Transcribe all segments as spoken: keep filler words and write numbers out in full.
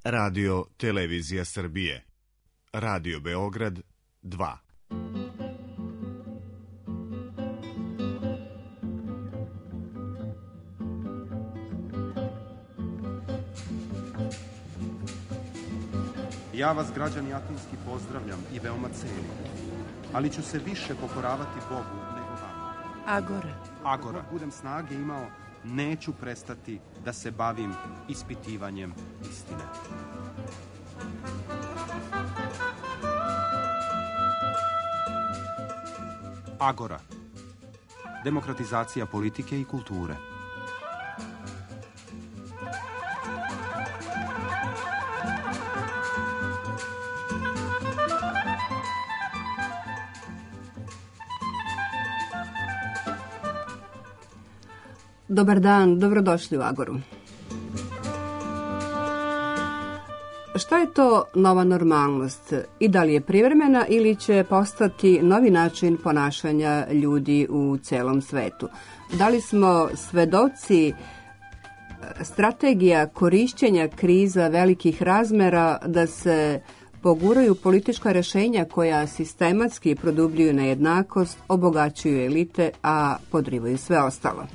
Radio Televizija Srbije. Radio Beograd dva. Ja vas, građani Atinski, pozdravljam i veoma cenim, ali ću se više pokoravati Bogu nego vama. Agora. Agora. Dok budem snage imao, neću prestati da se bavim ispitivanjem istine. Agora. Demokratizacija politike i kulture. Dobar dan, dobrodošli u Agoru. Šta je to nova normalnost i da li je privremena ili će postati novi način ponašanja ljudi u celom svetu? Da li smo svedoci strategija korišćenja kriza velikih razmera da se poguraju politička rešenja koja sistematski produbljuju nejednakost, obogaćuju elite, a podrivaju sve ostalo?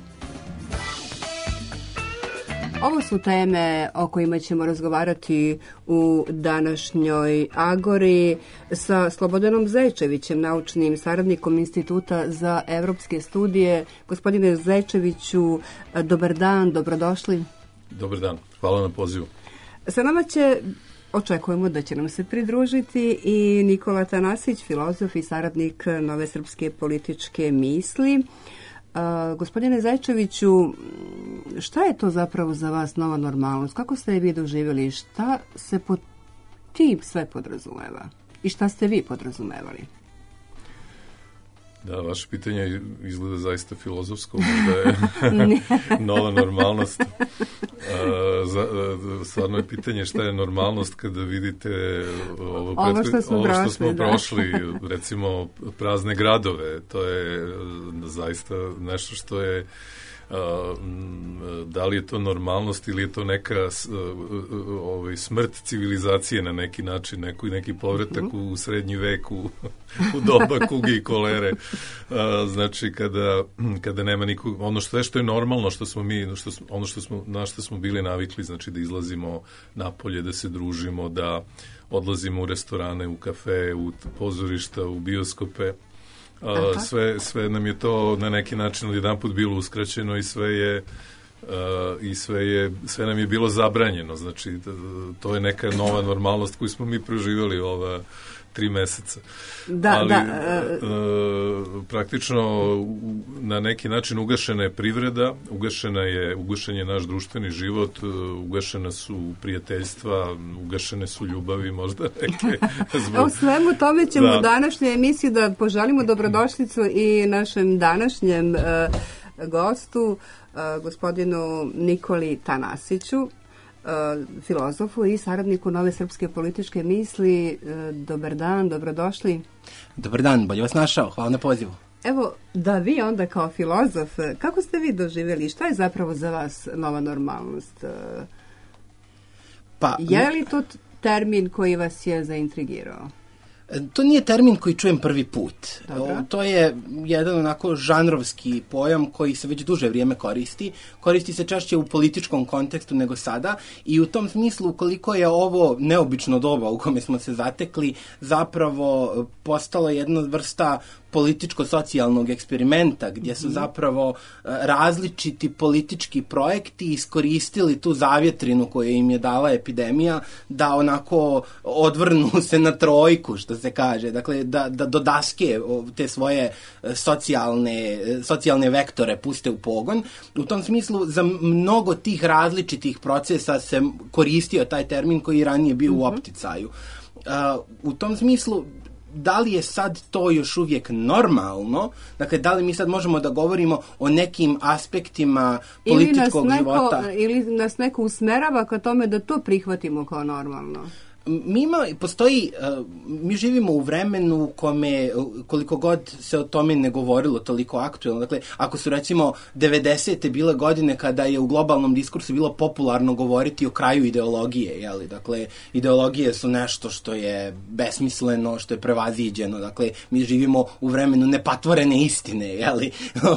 Ovo su teme o kojima ćemo razgovarati u današnjoj Agori sa Slobodanom Zečevićem, naučnim saradnikom Instituta za evropske studije. Gospodine Zečeviću, dobar dan, dobrodošli. Dobar dan, hvala na pozivu. Sa nama će, očekujemo da će nam se pridružiti i Nikola Tanasić, filozof i saradnik Nove srpske političke misli. Uh, gospodine Zajčeviću, šta je to zapravo za vas nova normalnost? Kako ste je vi doživjeli? Šta se pod tim sve podrazumeva? I šta ste vi podrazumevali? Da, vaše pitanje izgleda zaista filozofsko, možda je nova normalnost. Uh, za, uh, stvarno je pitanje šta je normalnost kada vidite ovo, ovo, pretve, što smo, ovo prošli, što smo da. prošli, recimo prazne gradove, to je uh, zaista nešto što je Uh, da li je to normalnost ili je to neka uh, uh, ovaj, smrt civilizacije na neki način, neko, neki povratak uh-huh. u srednji vek, u, u doba kuge i kolere. Uh, znači kada, kada nema nikog, ono što je što je normalno, što smo mi, što smo, ono što smo, na što smo bili navikli, znači da izlazimo napolje, da se družimo, da odlazimo u restorane, u kafe, u pozorišta, u bioskope. Uh, sve, sve nam je to na neki način odjedanput bilo uskraćeno i sve je uh, i sve je sve nam je bilo zabranjeno, znači to je neka nova normalnost koju smo mi proživjeli ova tri meseca. Da, ali da, uh, praktično na neki način ugašena je privreda, ugašena je, ugašen je naš društveni život, ugašena su prijateljstva, ugašene su ljubavi, možda neke. Zbog... O svemu tome ćemo da. u današnjoj emisiji da poželimo dobrodošlicu i našem današnjem uh, gostu, uh, gospodinu Nikoli Tanasiću, filozofu i saradniku Nove srpske političke misli. Dobar dan, dobrodošli. Dobar dan, bolje vas našao, hvala na pozivu. Evo, da vi onda kao filozof, kako ste vi doživjeli, šta je zapravo za vas nova normalnost? Pa, je li to termin koji vas je zaintrigirao? To nije termin koji čujem prvi put. Dobro. To je jedan onako žanrovski pojam koji se već duže vrijeme koristi. Koristi se češće u političkom kontekstu nego sada i u tom smislu ukoliko je ovo neobično doba u kome smo se zatekli, zapravo postalo jedna vrsta političko-socijalnog eksperimenta gdje su zapravo različiti politički projekti iskoristili tu zavjetrinu koju im je dala epidemija da onako odvrnu se na trojku, što se kaže. Dakle, da, da do daske te svoje socijalne, socijalne vektore puste u pogon. U tom smislu za mnogo tih različitih procesa se koristio taj termin koji ranije bio u opticaju. Uh, u tom smislu da li je sad to još uvijek normalno, dakle da li mi sad možemo da govorimo o nekim aspektima političkog ili neko, života. Ili nas neko usmerava ka tome da to prihvatimo kao normalno? mi ima, postoji, mi živimo u vremenu u kome, koliko god se o tome ne govorilo toliko aktuelno, dakle, ako su recimo devedesete bile godine kada je u globalnom diskursu bilo popularno govoriti o kraju ideologije, jeli, dakle, ideologije su nešto što je besmisleno, što je prevaziđeno, dakle, mi živimo u vremenu nepatvorene istine, jeli,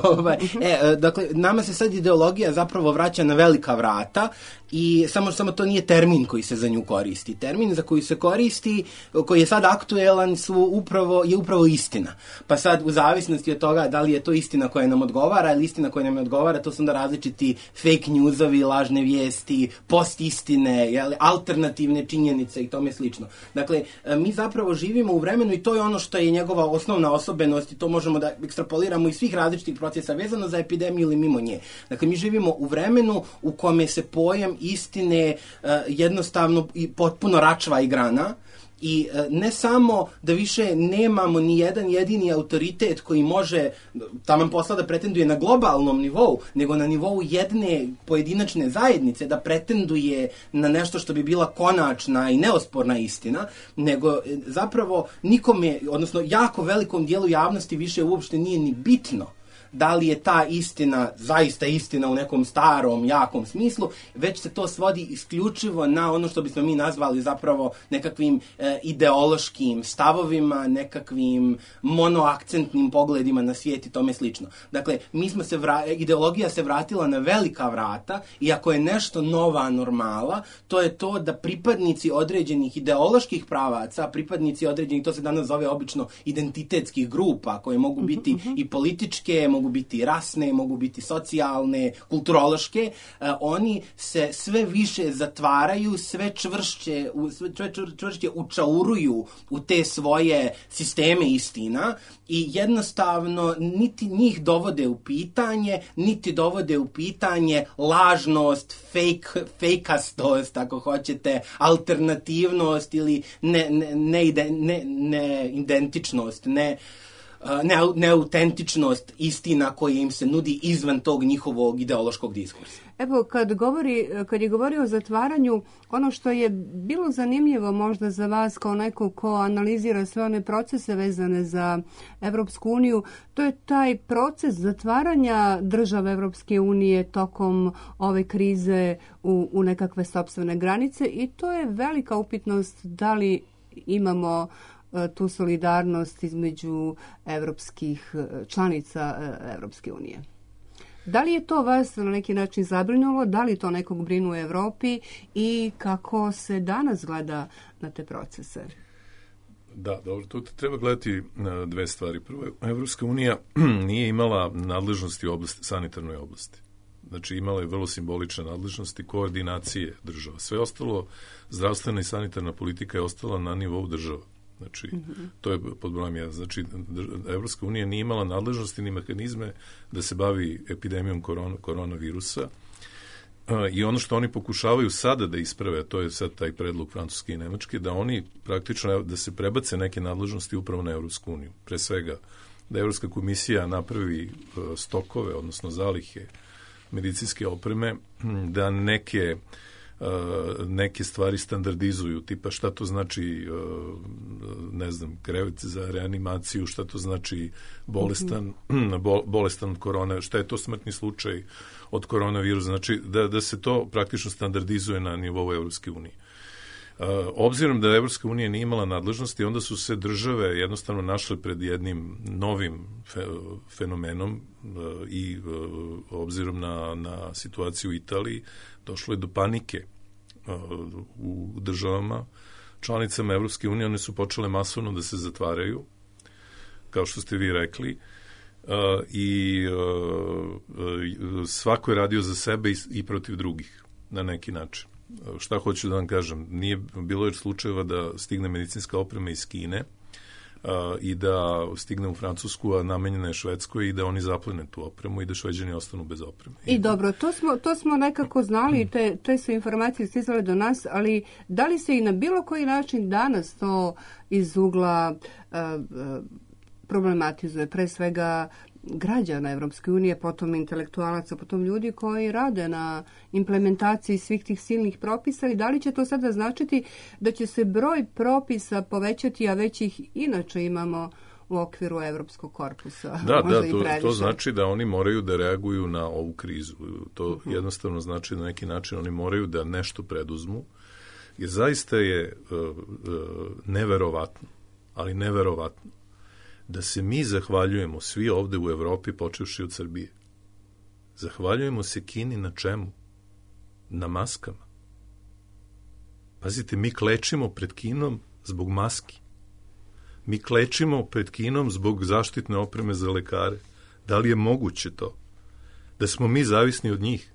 e, dakle, nama se sad ideologija zapravo vraća na velika vrata i samo, samo to nije termin koji se za nju koristi. Termin za koji se koristi, koji je sad aktuelan, su upravo, je upravo istina. Pa sad, u zavisnosti od toga da li je to istina koja nam odgovara ili istina koja nam ne odgovara, to su onda različiti fake newsovi, lažne vijesti, post istine, jeli, alternativne činjenice i tome slično. Dakle, mi zapravo živimo u vremenu i to je ono što je njegova osnovna osobenost i to možemo da ekstrapoliramo iz svih različitih procesa vezano za epidemiju ili mimo nje. Dakle, mi živimo u vremenu u kome se pojam istine uh, jednostavno i potpuno račva i grana i uh, ne samo da više nemamo ni jedan jedini autoritet koji može taman posla da pretenduje na globalnom nivou, nego na nivou jedne pojedinačne zajednice da pretenduje na nešto što bi bila konačna i neosporna istina, nego zapravo nikome, odnosno jako velikom dijelu javnosti više uopšte nije ni bitno da li je ta istina zaista istina u nekom starom, jakom smislu, već se to svodi isključivo na ono što bismo mi nazvali zapravo nekakvim e, ideološkim stavovima, nekakvim monoakcentnim pogledima na svijet i tome slično. Dakle, mi smo se vra... ideologija se vratila na velika vrata i ako je nešto nova normala, to je to da pripadnici određenih ideoloških pravaca, pripadnici određenih, to se danas zove obično identitetskih grupa, koje mogu biti uh-huh. i političke, mogu biti rasne, mogu biti socijalne, kulturološke, uh, oni se sve više zatvaraju, sve čvršće, sve čvršće učauruju u te svoje sisteme istina i jednostavno niti njih dovode u pitanje, niti dovode u pitanje lažnost, fake, fejkastost, ako hoćete, alternativnost ili ne, ne, ne, ne, ne identičnost, ne Ne, neautentičnost istina koja im se nudi izvan tog njihovog ideološkog diskursa. Evo, kad, govori, kad je govorio o zatvaranju, ono što je bilo zanimljivo možda za vas kao neko ko analizira sve one procese vezane za Evropsku uniju, to je taj proces zatvaranja države Evropske unije tokom ove krize u, u nekakve sopstvene granice i to je velika upitnost da li imamo tu solidarnost između evropskih članica Evropske unije. Da li je to vas na neki način zabrinulo? Da li to nekog brinu u Evropi i kako se danas gleda na te procese? Da, dobro, tu treba gledati dve stvari. Prvo, Evropska unija nije imala nadležnosti u oblasti, sanitarnoj oblasti. Znači, imala je vrlo simbolične nadležnosti koordinacije država. Sve ostalo, zdravstvena i sanitarna politika je ostala na nivou država. Znači, mm-hmm. to je pod brojem jedan. Znači, Evropska unija nije imala nadležnosti ni mehanizme da se bavi epidemijom korona, koronavirusa. Uh, I ono što oni pokušavaju sada da isprave, to je sad taj predlog Francuske i Nemačke, da oni praktično, da se prebace neke nadležnosti upravo na Evropsku uniju. Pre svega, da Evropska komisija napravi uh, stokove, odnosno zalihe medicinske opreme, da neke neke stvari standardizuju, tipa šta to znači, ne znam, krevet za reanimaciju, šta to znači bolestan, bol, bolestan od korone, šta je to smrtni slučaj od koronavirusa, znači da, da se to praktično standardizuje na nivou Evropske unije. Obzirom da Evropska unija nije imala nadležnosti, onda su se države jednostavno našle pred jednim novim fe, fenomenom i obzirom na, na situaciju u Italiji, došlo je do panike u državama, članicama Evropske unije, one su počele masovno da se zatvaraju, kao što ste vi rekli, i svako je radio za sebe i, i protiv drugih na neki način. Šta hoću da vam kažem, nije bilo je slučajeva da stigne medicinska oprema iz Kine uh, i da stigne u Francusku, a namenjena je Švedskoj i da oni zaplene tu opremu i da Šveđani ostanu bez opreme. I dobro, to smo, to smo nekako znali, te, te su informacije stizale do nas, ali da li se i na bilo koji način danas to iz ugla uh, uh, problematizuje, pre svega građana Evropske unije, potom intelektualaca, potom ljudi koji rade na implementaciji svih tih silnih propisa i da li će to sada značiti da će se broj propisa povećati, a već ih inače imamo u okviru Evropskog korpusa? Da, da, to, to znači da oni moraju da reaguju na ovu krizu. To uh-huh. jednostavno znači da na neki način oni moraju da nešto preduzmu, jer zaista je uh, uh, neverovatno, ali neverovatno, da se mi zahvaljujemo svi ovde u Evropi, počevši od Srbije. Zahvaljujemo se Kini na čemu? Na maskama. Pazite, mi klečimo pred Kinom zbog maski. Mi klečimo pred Kinom zbog zaštitne opreme za lekare. Da li je moguće to? Da smo mi zavisni od njih?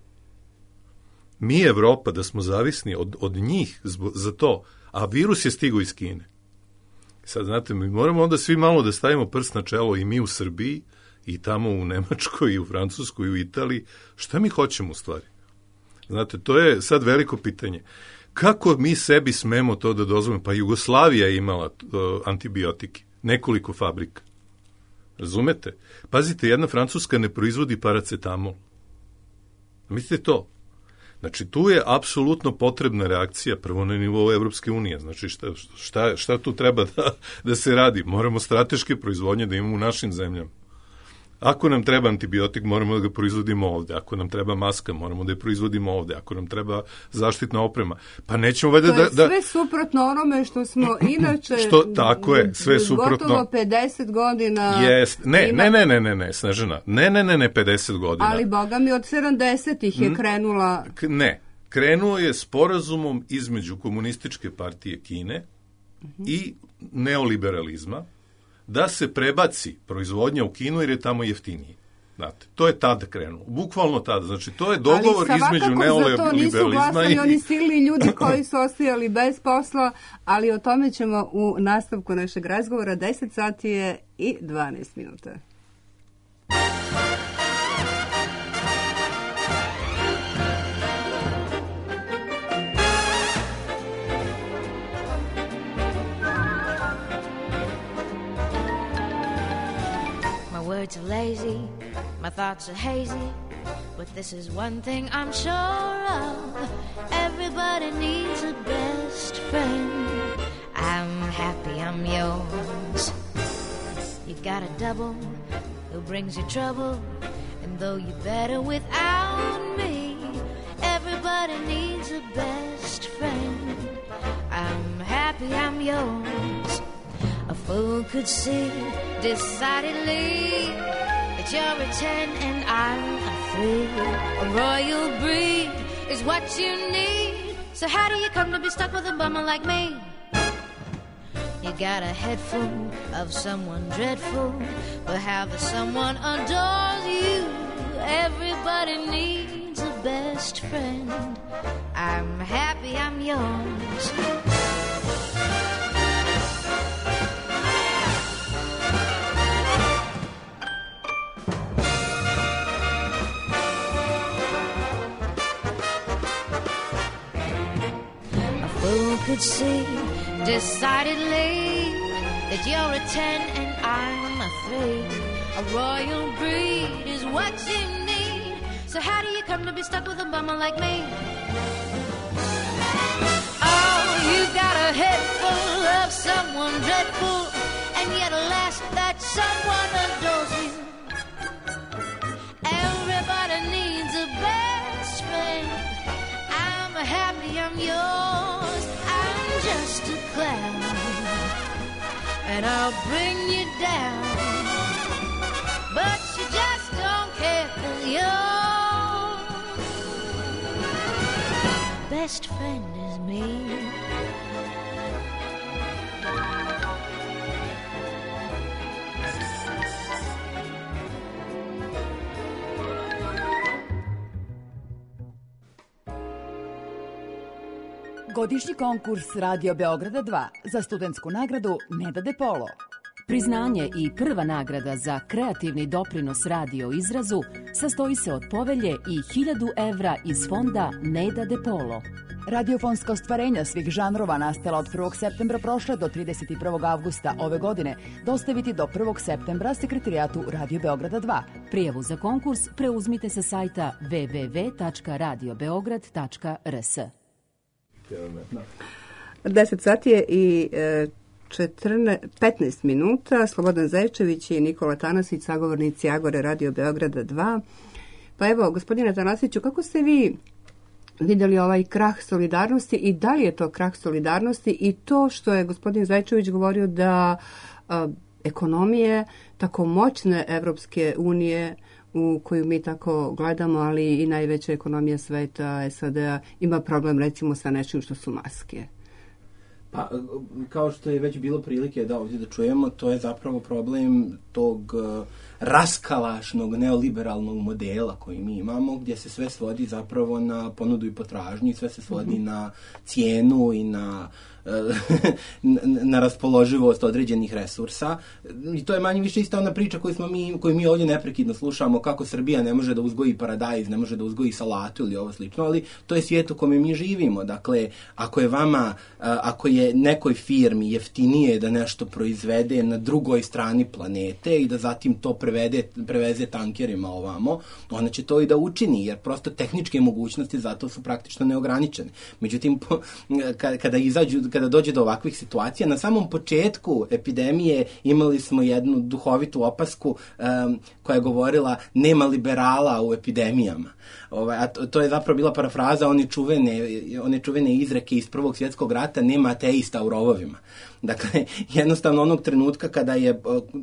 Mi, Evropa, da smo zavisni od, od njih zbog, za to, a virus je stigao iz Kine. Sad, znate, mi moramo onda svi malo da stavimo prst na čelo i mi u Srbiji, i tamo u Nemačkoj, i u Francuskoj, i u Italiji. Šta mi hoćemo u stvari? Znate, to je sad veliko pitanje. Kako mi sebi smemo to da dozvolimo? Pa Jugoslavija je imala uh, antibiotike, nekoliko fabrika. Razumete? Pazite, jedna Francuska ne proizvodi paracetamol. Mislite to? Znači, tu je apsolutno potrebna reakcija prvo na nivou Evropske unije. Znači, šta, šta, šta tu treba da, da se radi? Moramo strateške proizvodnje da imamo u našim zemljama. Ako nam treba antibiotik, moramo da ga proizvodimo ovde. Ako nam treba maska, moramo da je proizvodimo ovde. Ako nam treba zaštitna oprema, pa nećemo valjda da... To je sve da... suprotno onome što smo inače... Što, tako je, sve suprotno... Gotovo pedeset godina... Jest. Ne, ima... ne, ne, ne, ne, ne, Snežana. Ne, ne, ne, ne, pedeset godina. Ali, boga mi, od sedamdesetih je krenula... K- ne, krenuo je sporazumom između Komunističke partije Kine uh-huh. i neoliberalizma, da se prebaci proizvodnja u Kinu jer je tamo jeftinije. Znate, to je tada krenulo. Bukvalno tada. Znači, to je dogovor između neoliberalizma i... Ali svakako za to nisu glasali oni silni ljudi koji su ostajali bez posla, ali o tome ćemo u nastavku našeg razgovora. deset sati je i dvanaest minuta. Words are lazy, my thoughts are hazy, but this is one thing I'm sure of. Everybody needs a best friend. I'm happy I'm yours. You got a double who brings you trouble, and though you're better without me, everybody needs a best friend. I'm happy I'm yours. A fool could see decidedly that you're a ten and I'm a three. A royal breed is what you need. So how do you come to be stuck with a bummer like me? You got a head full of someone dreadful, but how the someone adores you. Everybody needs a best friend. I'm happy I'm yours. Who could see decidedly that you're a ten and I'm a three? A royal breed is what you need. So how do you come to be stuck with a bummer like me? Oh, you got a head full of someone dreadful, and yet alas, that someone adores you. Everybody needs a best friend. I'm happy I'm yours. I'm just a clown, and I'll bring you down, but you just don't care 'cause your best friend is me. Godišnji konkurs Radio Beograda dva za studentsku nagradu Neda de Polo. Priznanje i prva nagrada za kreativni doprinos radio izrazu sastoji se od povelje i hiljadu evra iz fonda Neda de Polo. Radiofonska ostvarenja svih žanrova nastala od prvog septembra prošle do trideset prvog avgusta ove godine dostaviti do prvog septembra sekretarijatu Radio Beograda dva. Prijavu za konkurs preuzmite sa sajta w w w tačka radio beograd tačka r s. deset sati je i petnaest minuta. Slobodan Zajčević i Nikola Tanasić, sagovornici Agore Radio Beograda dva. Pa evo, gospodine Tanasiću, kako ste vi vidjeli ovaj krah solidarnosti i da li je to krah solidarnosti i to što je gospodin Zajčević govorio da a, ekonomije tako moćne Evropske unije u koju mi tako gledamo, ali i najveća ekonomija sveta, S A D-a, ima problem recimo sa nečim što su maske? Pa, kao što je već bilo prilike da ovdje da čujemo, to je zapravo problem tog uh, raskalašnog neoliberalnog modela koji mi imamo, gdje se sve svodi zapravo na ponudu i potražnju, sve se svodi mm-hmm. na cijenu i na na raspoloživost određenih resursa. I to je manje više ista ona priča koju smo mi, koju mi ovdje neprekidno slušamo, kako Srbija ne može da uzgoji paradajz, ne može da uzgoji salatu ili ovo slično, ali to je svijet u kome mi živimo. Dakle, ako je vama, ako je nekoj firmi jeftinije da nešto proizvede na drugoj strani planete i da zatim to prevede, preveze tankerima ovamo, ona će to i da učini, jer prosto tehničke mogućnosti zato su praktično neograničene. Međutim, kada izađu kada dođe do ovakvih situacija, na samom početku epidemije imali smo jednu duhovitu opasku um, koja je govorila nema liberala u epidemijama. Ovaj, a to, to je zapravo bila parafraza one čuvene, one čuvene izreke iz Prvog svjetskog rata, nema ateista u rovovima. Dakle, jednostavno onog trenutka kada je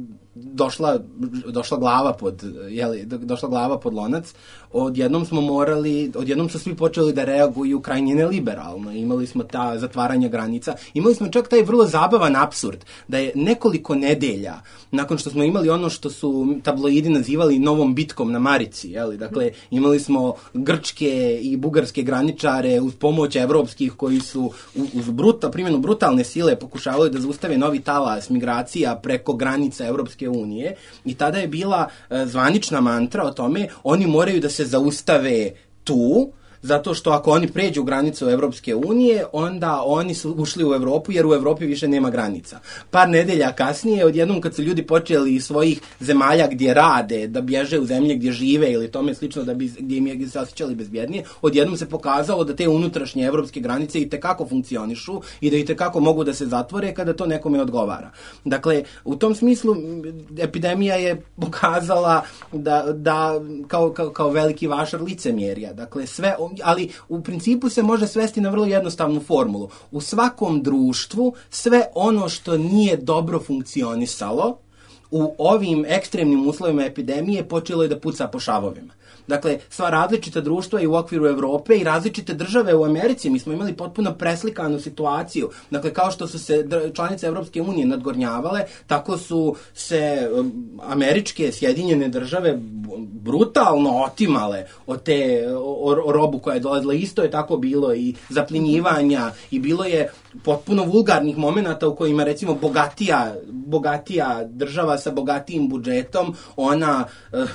došla, došla glava pod, jeli, došla glava pod lonac, odjednom smo morali, odjednom su svi počeli da reaguju krajnje neliberalno. Imali smo ta zatvaranja granica. Imali smo čak taj vrlo zabavan apsurd da je nekoliko nedelja nakon što smo imali ono što su tabloidi nazivali novom bitkom na Marici, jeli, dakle, imali smo grčke i bugarske graničare uz pomoć evropskih koji su uz bruta, primjenu brutalne sile pokušavali da zaustave novi talas migracija preko granica Evropske unije i tada je bila e, zvanična mantra o tome oni moraju da se zaustave tu, zato što ako oni pređu granicu Evropske unije, onda oni su ušli u Evropu, jer u Evropi više nema granica. Par nedelja kasnije, odjednom kad su ljudi počeli iz svojih zemalja gdje rade, da bježe u zemlje gdje žive ili tome slično, da bi, gdje im je se osjećali bezbjednije, odjednom se pokazalo da te unutrašnje evropske granice i tekako funkcionišu i da i tekako mogu da se zatvore kada to nekome odgovara. Dakle, u tom smislu epidemija je pokazala da, da kao, kao, kao veliki vašar licemjerja. Dakle, sve ali u principu se može svesti na vrlo jednostavnu formulu. U svakom društvu sve ono što nije dobro funkcionisalo u ovim ekstremnim uslovima epidemije počelo je da puca po šavovima. Dakle, sva različita društva i u okviru Evrope i različite države u Americi, mi smo imali potpuno preslikanu situaciju. Dakle, kao što su se članice Evropske unije nadgornjavale, tako su se um, američke Sjedinjene države brutalno otimale od te o, o robu koja je dolazila. Isto je tako bilo i zaplinjivanja i bilo je potpuno vulgarnih momenata u kojima recimo bogatija, bogatija država sa bogatijim budžetom, ona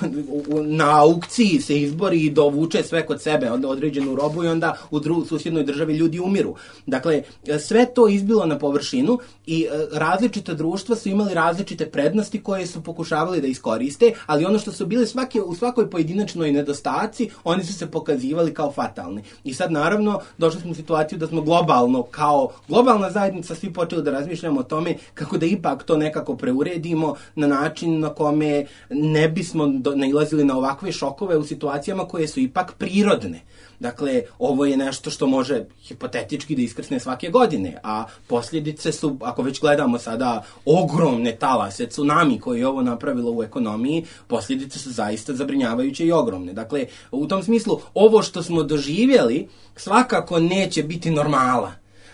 uh, na aukciji se izbori i dovuče sve kod sebe, onda određenu robu i onda u dru, susjednoj državi ljudi umiru. Dakle, sve to izbilo na površinu i uh, različita društva su imali različite prednosti koje su pokušavali da iskoriste, ali ono što su bili svaki, u svakoj pojedinačnoj nedostaci, oni su se pokazivali kao fatalni. I sad naravno došli smo u situaciju da smo globalno kao globalna zajednica svi počeli da razmišljamo o tome kako da ipak to nekako preuredimo na način na kome ne bismo do, nailazili na ovakve šokove u situacijama koje su ipak prirodne. Dakle, ovo je nešto što može hipotetički da iskrsne svake godine, a posljedice su, ako već gledamo sada ogromne talase, tsunami koji je ovo napravilo u ekonomiji, posljedice su zaista zabrinjavajuće i ogromne. Dakle, u tom smislu, ovo što smo doživjeli svakako neće biti normala.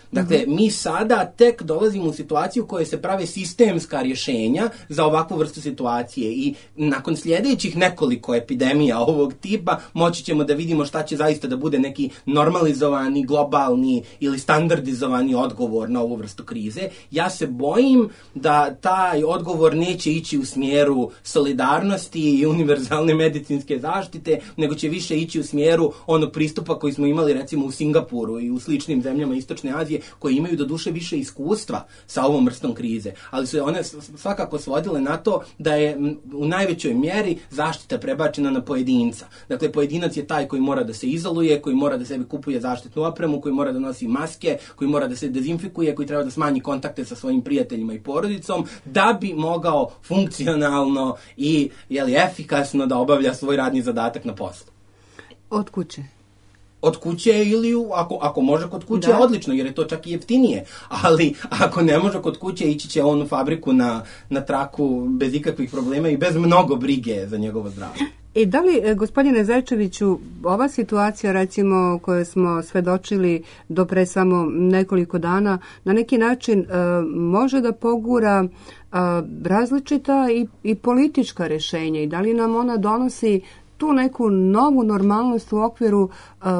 Dakle, mm-hmm. mi sada tek dolazimo u situaciju u kojoj se prave sistemska rješenja za ovakvu vrstu situacije i nakon sljedećih nekoliko epidemija ovog tipa moći ćemo da vidimo šta će zaista da bude neki normalizovani, globalni ili standardizovani odgovor na ovu vrstu krize. Ja se bojim da taj odgovor neće ići u smjeru solidarnosti i univerzalne medicinske zaštite, nego će više ići u smjeru onog pristupa koji smo imali recimo u Singapuru i u sličnim zemljama Istočne Azije, koji imaju do duše više iskustva sa ovom vrstom krize. Ali su one svakako svodile na to da je u najvećoj mjeri zaštita prebačena na pojedinca. Dakle, pojedinac je taj koji mora da se izoluje, koji mora da sebi kupuje zaštitnu opremu, koji mora da nosi maske, koji mora da se dezinfikuje, koji treba da smanji kontakte sa svojim prijateljima i porodicom, da bi mogao funkcionalno i jeli, efikasno da obavlja svoj radni zadatak na poslu. Od kuće? Od kuće ili u, ako, ako može kod kuće, da. Odlično, jer je to čak i jeftinije. Ali ako ne može kod kuće, ići će on u fabriku na, na traku bez ikakvih problema i bez mnogo brige za njegovo zdravlje. I da li, gospodine Zajčeviću, ova situacija, recimo, koju smo svedočili do pre samo nekoliko dana, na neki način e, može da pogura e, različita i, i politička rješenja i da li nam ona donosi tu neku novu normalnost u okviru a,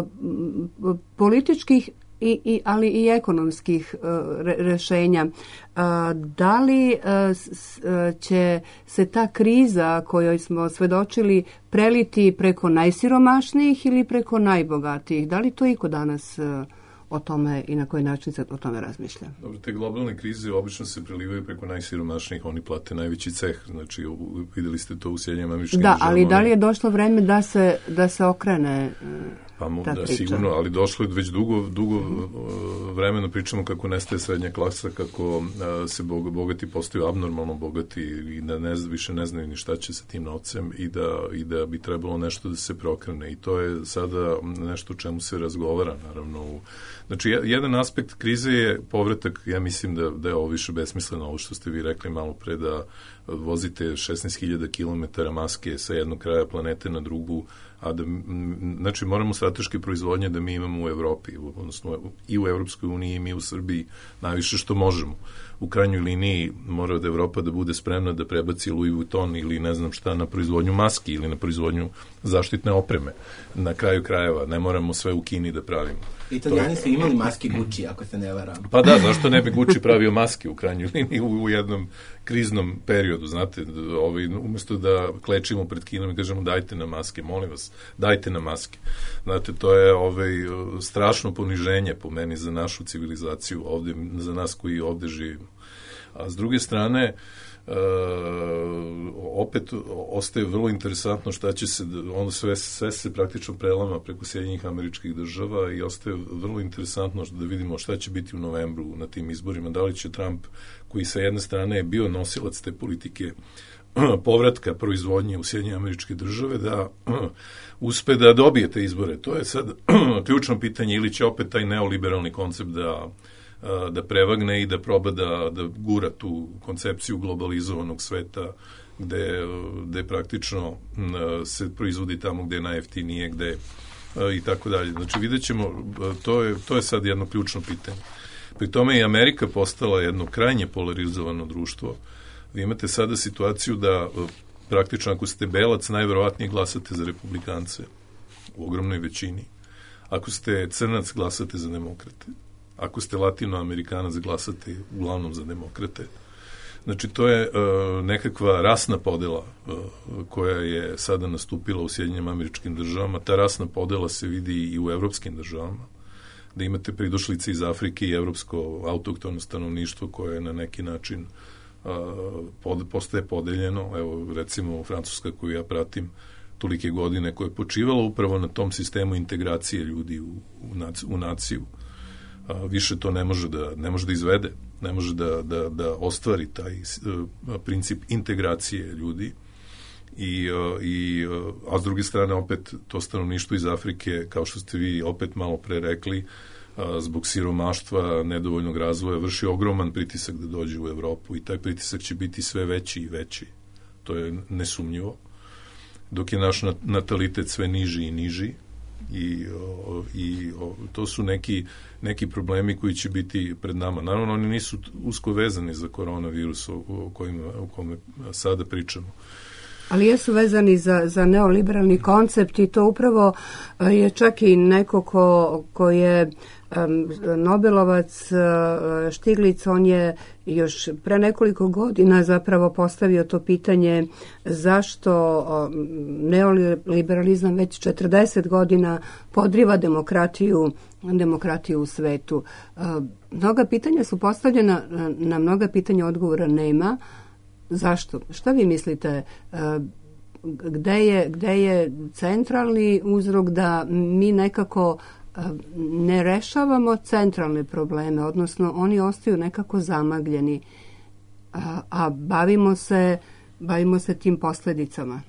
političkih i, i, ali i ekonomskih a, re, rješenja. A, da li a, s, a, će se ta kriza kojoj smo svedočili preliti preko najsiromašnijih ili preko najbogatijih? Da li to iko danas a, o tome i na koji način se o tome razmišlja? Dobro, te globalne krize obično se prelivaju preko najsiromašnijih, oni plate najveći ceh, znači vidjeli ste to u Sjedinjenim Američkim Državama. Da, ali da li je došlo vreme da se, da se okrene pa mu, ta da, priča? Sigurno, ali došlo je već dugo, dugo vremena pričamo kako nestaje srednja klasa, kako a, se bogati postaju abnormalno bogati i da ne, više ne znaju ni šta će sa tim novcem i da, i da bi trebalo nešto da se preokrene. I to je sada nešto o čemu se razgovara, naravno, u Znači, jedan aspekt krize je povratak, ja mislim da, da je ovo više besmisleno, ovo što ste vi rekli malo pre, da vozite šesnaest hiljada kilometara maske sa jednog kraja planete na drugu, a da, znači, moramo strateške proizvodnje da mi imamo u Evropi, odnosno i u Evropskoj uniji i mi u Srbiji najviše što možemo. U krajnjoj liniji mora da Evropa da bude spremna da prebaci Louis Vuitton ili ne znam šta na proizvodnju maski ili na proizvodnju zaštitne opreme. Na kraju krajeva ne moramo sve u Kini da pravimo. Italijani su imali maske Gucci, ako se ne varam. Pa da, zašto ne bi Gucci pravio maske u krajnjoj liniji u, u jednom kriznom periodu, znate, ovaj, umjesto da klečimo pred Kinom i kažemo dajte nam maske, molim vas, dajte nam maske. Znate, to je ovaj, strašno poniženje po meni za našu civilizaciju ovdje, za nas koji ovdje živimo. A s druge strane, Uh, opet ostaje vrlo interesantno šta će se, ono sve, sve se praktično prelama preko Sjedinjenih Američkih Država i ostaje vrlo interesantno da vidimo šta će biti u novembru na tim izborima, da li će Trump, koji sa jedne strane je bio nosilac te politike povratka proizvodnje u Sjedinjene Američke Države, da uspe da dobije te izbore. To je sad ključno pitanje, ili će opet taj neoliberalni koncept da da prevagne i da proba da, da gura tu koncepciju globalizovanog sveta gde, gde praktično se proizvodi tamo gde je najjeftinije, gde i tako dalje. Znači vidjet ćemo, to je, to je sad jedno ključno pitanje. Pri tome i Amerika postala jedno krajnje polarizovano društvo. Vi imate sada situaciju da praktično ako ste belac, najverovatnije glasate za republikance u ogromnoj većini. Ako ste crnac, glasate za demokrate. Ako ste latinoamerikanac, glasate uglavnom za demokrate. Znači, to je uh, nekakva rasna podela uh, koja je sada nastupila u Sjedinjenim Američkim Državama. Ta rasna podela se vidi i u evropskim državama, da imate pridošlice iz Afrike i evropsko autoktono stanovništvo koje je na neki način uh, pod, postaje podeljeno. Evo, recimo, Francuska koju ja pratim tolike godine, koja je počivala upravo na tom sistemu integracije ljudi u, u, nac, u naciju. A, više to ne može da, ne može da izvede, ne može da, da, da ostvari taj uh, princip integracije ljudi i, uh, i uh, a s druge strane opet to stanovništvo iz Afrike, kao što ste vi opet malo pre rekli, uh, zbog siromaštva, nedovoljnog razvoja, vrši ogroman pritisak da dođe u Evropu i taj pritisak će biti sve veći i veći. To je nesumnjivo. Dok je naš natalitet sve niži i niži, I, o, i o, to su neki, neki problemi koji će biti pred nama. Naravno, oni nisu usko vezani za koronavirus o, o, kojima, o kome sada pričamo. Ali jesu vezani za, za neoliberalni koncept i to upravo je čak i neko ko, ko je um, Nobelovac uh, Štiglic, on je još pre nekoliko godina zapravo postavio to pitanje zašto um, neoliberalizam već četrdeset godina podriva demokratiju, demokratiju u svetu. Uh, mnoga pitanja su postavljena, na mnoga pitanja odgovora nema. Zašto? Šta vi mislite? Gde je, gde je centralni uzrok da mi nekako ne rešavamo centralne probleme, odnosno oni ostaju nekako zamagljeni, a, a bavimo se, bavimo se tim posledicama?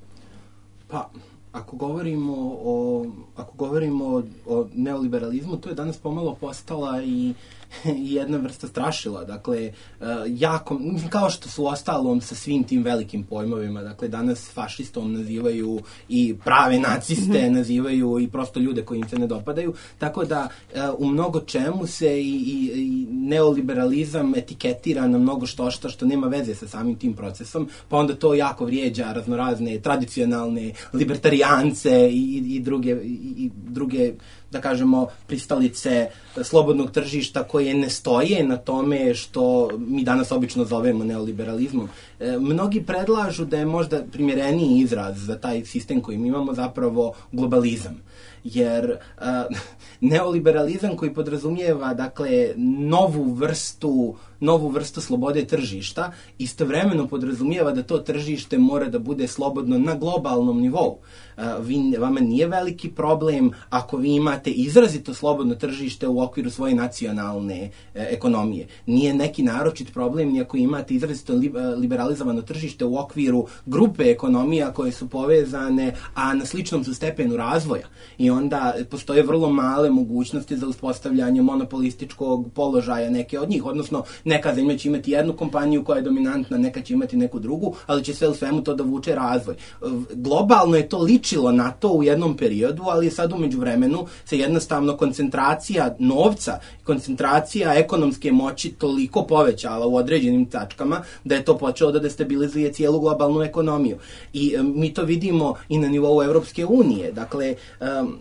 Pa, ako govorimo o, ako govorimo o, o neoliberalizmu, to je danas pomalo postala i jedna vrsta strašila, dakle, jako, kao što su ostalom sa svim tim velikim pojmovima, dakle, danas fašistom nazivaju i prave naciste, nazivaju i prosto ljude koji im se ne dopadaju, tako da u mnogo čemu se i, i, i neoliberalizam etiketira na mnogo što što što nema veze sa samim tim procesom, pa onda to jako vrijeđa raznorazne tradicionalne libertarijance i, i druge, i, i druge da kažemo, pristalice slobodnog tržišta koje ne stoje na tome što mi danas obično zovemo neoliberalizmom. E, mnogi predlažu da je možda primjereniji izraz za taj sistem koji mi imamo zapravo globalizam. Jer uh, neoliberalizam koji podrazumijeva, dakle, novu vrstu novu vrstu slobode tržišta, istovremeno podrazumijeva da to tržište mora da bude slobodno na globalnom nivou. Uh, vi, vama nije veliki problem ako vi imate izrazito slobodno tržište u okviru svoje nacionalne uh, ekonomije. Nije neki naročit problem ni ako imate izrazito li, uh, liberalizovano tržište u okviru grupe ekonomija koje su povezane, a na sličnom su stepenu razvoja. I onda postoje vrlo male mogućnosti za uspostavljanje monopolističkog položaja neke od njih, odnosno neka zemlja će imati jednu kompaniju koja je dominantna, neka će imati neku drugu, ali će sve u svemu to da vuče razvoj. Globalno je to ličilo na to u jednom periodu, ali je sad u međuvremenu se jednostavno koncentracija novca, koncentracija ekonomske moći toliko povećala u određenim tačkama da je to počelo da destabilizuje cijelu globalnu ekonomiju. I um, mi to vidimo i na nivou Evropske unije. Dakle, um,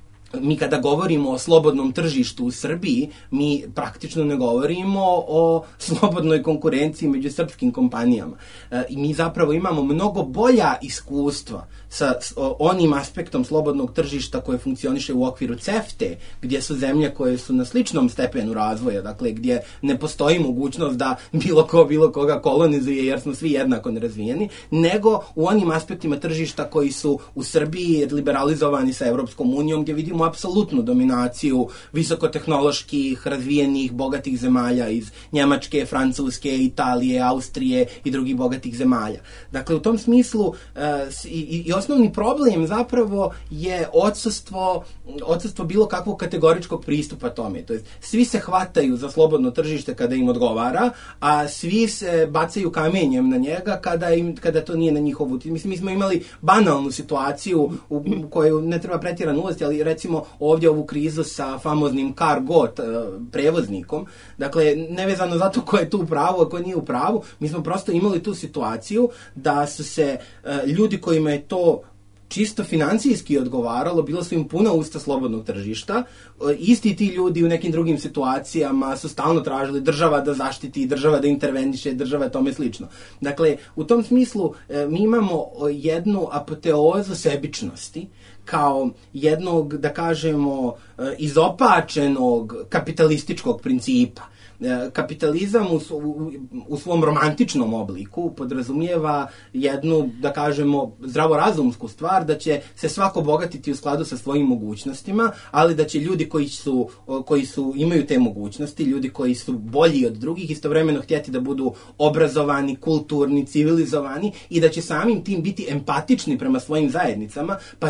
mi kada govorimo o slobodnom tržištu u Srbiji, mi praktično ne govorimo o slobodnoj konkurenciji među srpskim kompanijama. E, i mi zapravo imamo mnogo bolja iskustva sa o, onim aspektom slobodnog tržišta koje funkcioniše u okviru CEFTE, gdje su zemlje koje su na sličnom stepenu razvoja, dakle gdje ne postoji mogućnost da bilo ko bilo koga kolonizuje jer smo svi jednako nerazvijeni, nego u onim aspektima tržišta koji su u Srbiji liberalizovani sa Evropskom unijom, gdje vidimo apsolutnu dominaciju visokotehnoloških, razvijenih, bogatih zemalja iz Njemačke, Francuske, Italije, Austrije i drugih bogatih zemalja. Dakle, u tom smislu uh, i, i osnovni problem zapravo je odsustvo, odsustvo bilo kakvog kategoričkog pristupa tome. To jest, svi se hvataju za slobodno tržište kada im odgovara, a svi se bacaju kamenjem na njega kada, im, kada to nije na njihovu. Mislim, mi smo imali banalnu situaciju u, u koju ne treba pretjerano ulaziti, ali recimo ovdje ovu krizu sa famoznim Cargo prevoznikom. Dakle, nevezano zato ko je tu u pravu, a ko nije u pravu, mi smo prosto imali tu situaciju da su se uh, ljudi kojima je to čisto financijski odgovaralo, bilo su im puna usta slobodnog tržišta. Isti ti ljudi u nekim drugim situacijama su stalno tražili država da zaštiti, država da interveniše, država tome slično. Dakle, u tom smislu mi imamo jednu apoteozu sebičnosti kao jednog, da kažemo, izopačenog kapitalističkog principa. Kapitalizam u, u, u svom romantičnom obliku podrazumijeva jednu, da kažemo, zdravorazumsku stvar, da će se svako bogatiti u skladu sa svojim mogućnostima, ali da će ljudi koji su, koji su imaju te mogućnosti, ljudi koji su bolji od drugih, istovremeno htjeti da budu obrazovani, kulturni, civilizovani i da će samim tim biti empatični prema svojim zajednicama, pa će onda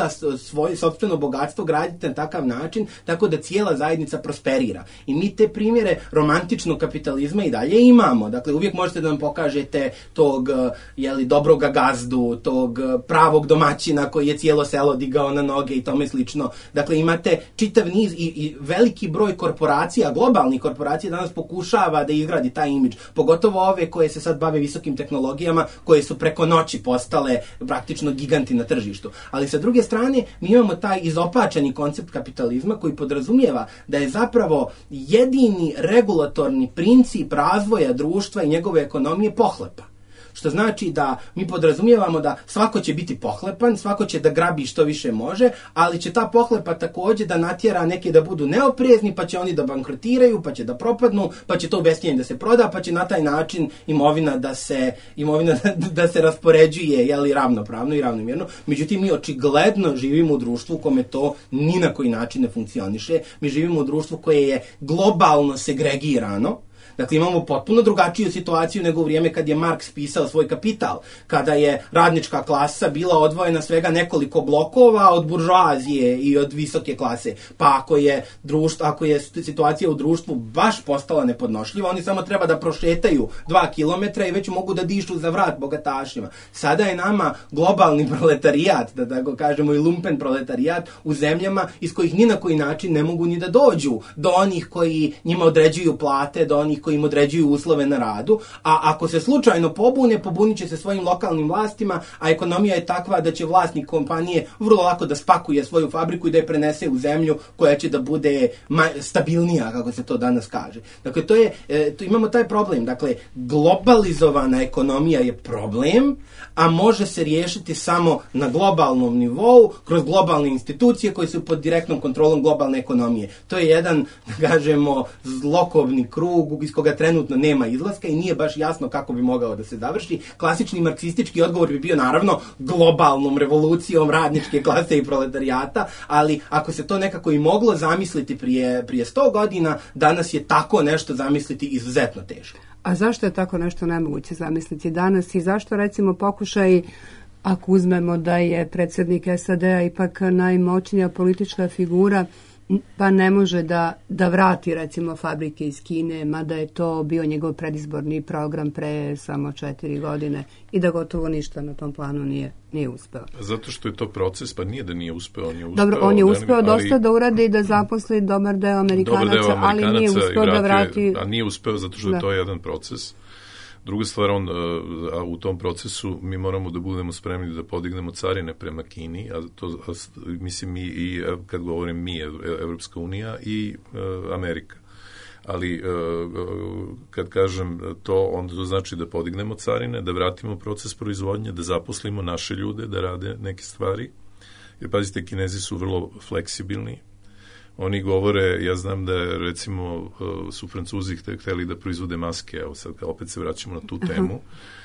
onda svoje sopstveno bogatstvo graditi na takav način tako da cijela zajednica prosperira. I mi te primjere romantičnog kapitalizma i dalje imamo. Dakle, uvijek možete da nam pokažete tog jeli, dobroga gazdu, tog pravog domaćina koji je cijelo selo digao na noge i tome slično. Dakle, imate čitav niz i, i veliki broj korporacija, globalnih korporacija danas pokušava da izgradi taj imidž. Pogotovo ove koje se sad bave visokim tehnologijama, koje su preko noći postale praktično giganti na tržištu. Ali sa druge strane, mi imamo taj izopačeni koncept kapitalizma koji podrazumijeva da je zapravo jedini regulatorni princip razvoja društva i njegove ekonomije pohlepa. Što znači da mi podrazumijevamo da svako će biti pohlepan, svako će da grabi što više može, ali će ta pohlepa također da natjera neke da budu neoprezni, pa će oni da bankrotiraju, pa će da propadnu, pa će to u bescijenje da se proda, pa će na taj način imovina da se, imovina da se raspoređuje, jeli, ravnopravno i ravnomjerno. Međutim, mi očigledno živimo u društvu u kome to ni na koji način ne funkcioniše. Mi živimo u društvu koje je globalno segregirano. Dakle, imamo potpuno drugačiju situaciju nego u vrijeme kad je Marks pisao svoj Kapital, kada je radnička klasa bila odvojena svega nekoliko blokova od buržoazije i od visoke klase. Pa ako je, društvo, ako je situacija u društvu baš postala nepodnošljiva, oni samo treba da prošetaju dva kilometra i već mogu da dišu za vrat bogatašima. Sada je nama globalni proletarijat, da tako kažemo i lumpen proletarijat, u zemljama iz kojih ni na koji način ne mogu ni da dođu do onih koji njima određuju plate, do onih koji im određuju uslove na radu, a ako se slučajno pobune, pobunit će se svojim lokalnim vlastima, a ekonomija je takva da će vlasnik kompanije vrlo lako da spakuje svoju fabriku i da je prenese u zemlju koja će da bude stabilnija, kako se to danas kaže. Dakle, to je, to imamo taj problem. Dakle, globalizovana ekonomija je problem, a može se riješiti samo na globalnom nivou, kroz globalne institucije koje su pod direktnom kontrolom globalne ekonomije. To je jedan, da kažemo, zlokobni krug iz koga trenutno nema izlaska i nije baš jasno kako bi mogao da se završi. Klasični marksistički odgovor bi bio naravno globalnom revolucijom radničke klase i proletarijata, ali ako se to nekako i moglo zamisliti prije, prije sto godina, danas je tako nešto zamisliti izuzetno teško. A zašto je tako nešto nemoguće zamisliti danas i zašto recimo pokušaj, ako uzmemo da je predsjednik S A D-a ipak najmoćnija politička figura, pa ne može da, da vrati recimo fabrike iz Kine, mada je to bio njegov predizborni program pre samo četiri godine i da gotovo ništa na tom planu nije, nije uspeo. Zato što je to proces, pa nije da nije uspeo, on je uspeo. Dobro, on je uspeo ali, dosta da uradi i da zaposli dobar deo Amerikanaca, dobar deo Amerikanaca ali nije uspeo vrati, da vrati... A nije uspeo zato što da. je to jedan proces. Druga stvar, on, a u tom procesu mi moramo da budemo spremni da podignemo carine prema Kini, a to, a, mislim, i, i kad govorim mi, Evropska unija i a, Amerika. Ali a, kad kažem to, onda to znači da podignemo carine, da vratimo proces proizvodnje, da zaposlimo naše ljude, da rade neke stvari. Jer, pazite, Kinezi su vrlo fleksibilni. Oni govore, ja znam da recimo su Francuzi hteli da proizvode maske, evo sad opet se vraćamo na tu temu,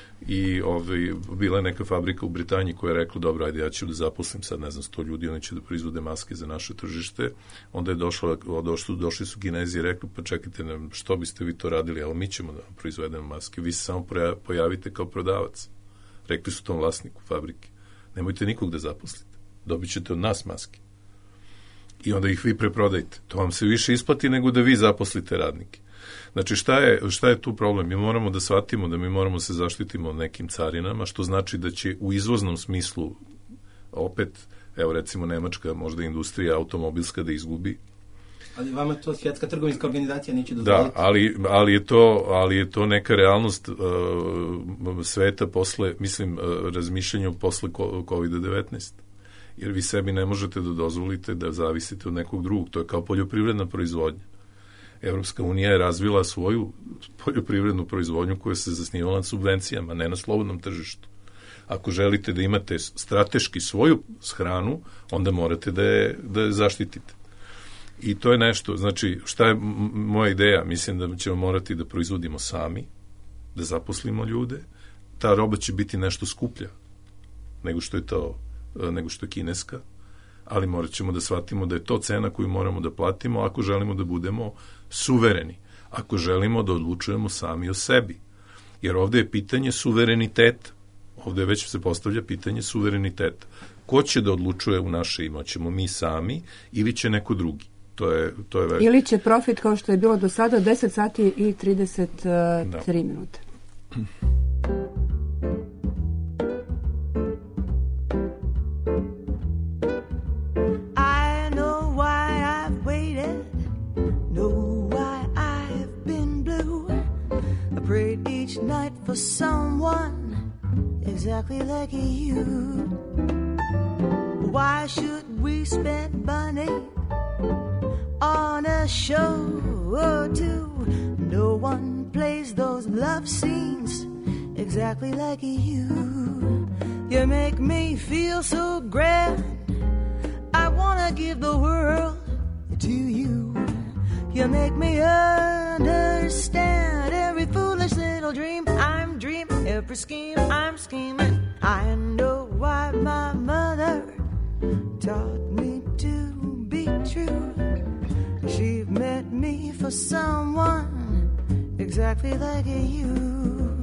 i ovaj, bila je neka fabrika u Britaniji koja je rekla, dobro, ajde, ja ću da zaposlim sad, ne znam, sto ljudi, oni će da proizvode maske za naše tržište. Onda je došlo, došli, došli su Kinezi i rekli, pa čekajte, što biste vi to radili, ali mi ćemo da proizvedemo maske, vi se samo pojavite kao prodavac. Rekli su tom vlasniku fabrike, nemojte nikog da zaposlite, dobit ćete od nas maske. I onda ih vi preprodajte. To vam se više isplati nego da vi zaposlite radnike. Znači, šta je, šta je tu problem? Mi moramo da shvatimo da mi moramo se zaštitimo od nekim carinama, što znači da će u izvoznom smislu opet, evo recimo Nemačka, možda industrija automobilska da izgubi. Ali vama to svjetska trgovinska organizacija neće dozvoliti. Da, ali, ali, je, to, ali je to neka realnost uh, sveta posle, mislim, uh, razmišljanju posle kovid devetnaest. Jer vi sebi ne možete da dozvolite da zavisite od nekog drugog. To je kao poljoprivredna proizvodnja. Evropska unija je razvila svoju poljoprivrednu proizvodnju koja se zasnivala na subvencijama, ne na slobodnom tržištu. Ako želite da imate strateški svoju hranu, onda morate da je, da je zaštitite. I to je nešto, znači, šta je moja ideja? Mislim da ćemo morati da proizvodimo sami, da zaposlimo ljude. Ta roba će biti nešto skuplja nego što je to nego što je kineska, ali morat ćemo da shvatimo da je to cena koju moramo da platimo ako želimo da budemo suvereni, ako želimo da odlučujemo sami o sebi. Jer ovdje je pitanje suvereniteta. Ovdje već se postavlja pitanje suvereniteta. ko će da odlučuje u naše ime? Hoćemo mi sami ili će neko drugi? To je, to je već... Ili će profit, kao što je bilo do sada, deset sati i trideset tri minute. I know why I've waited, know why I've been blue. I prayed each night for someone exactly like you. Why should we spend money on a show or two? No one plays those love scenes exactly like you. You make me feel so grand, I wanna give the world to you. You make me understand every foolish little dream I'm dreaming, every scheme I'm scheming. I know why my mother taught me to be true. She met me for someone exactly like you.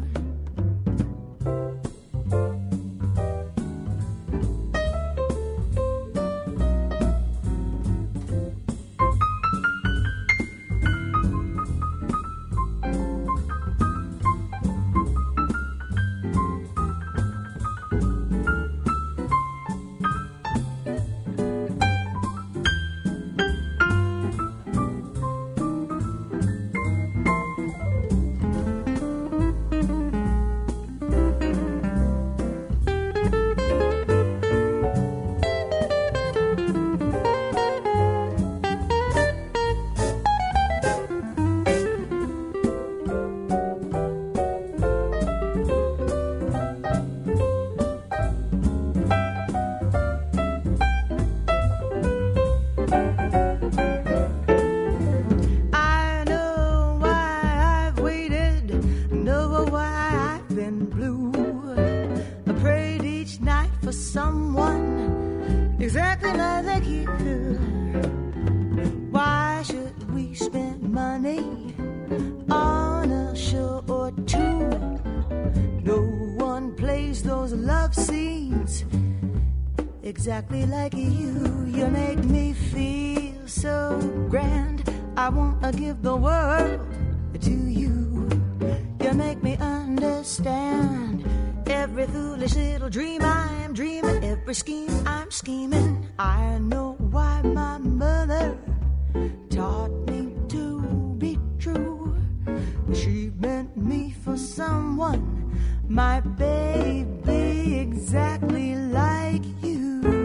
Exactly like you, you make me feel so grand. I wanna give the world to you. You make me understand every foolish little dream I am dreaming, every scheme I'm scheming. I know why my mother taught me to be true. She meant me for someone, my baby, exactly like you.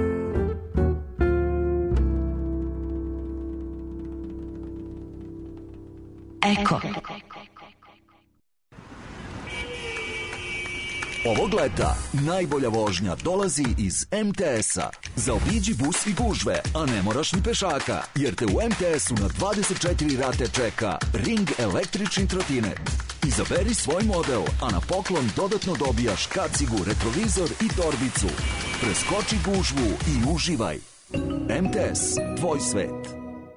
Eko. Ovog leta najbolja vožnja dolazi iz em te esa. Zaobiđi bus i gužve, a ne moraš ni pešaka, jer te u em te esu na dvadeset četiri rate čeka Ring električni trotinet. Izaberi svoj model, a na poklon dodatno dobijaš kacigu, retrovizor i torbicu. Preskoči gužvu i uživaj. em te es, tvoj svet.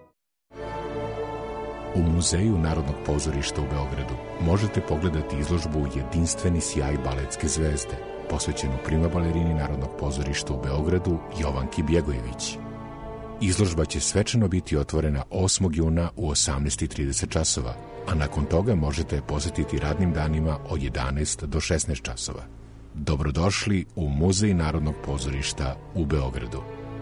U Muzeju Narodnog pozorišta u Beogradu možete pogledati izložbu Jedinstveni sjaj baletske zvezde, posvećenu prima balerini Narodnog pozorišta u Beogradu Jovanki Bjegojević. Izložba će svečano biti otvorena osmog juna u osamnaest i trideset časova, a nakon toga možete posetiti radnim danima od jedanaest do šesnaest časova. Dobrodošli u Muzej Narodnog pozorišta u Beogradu.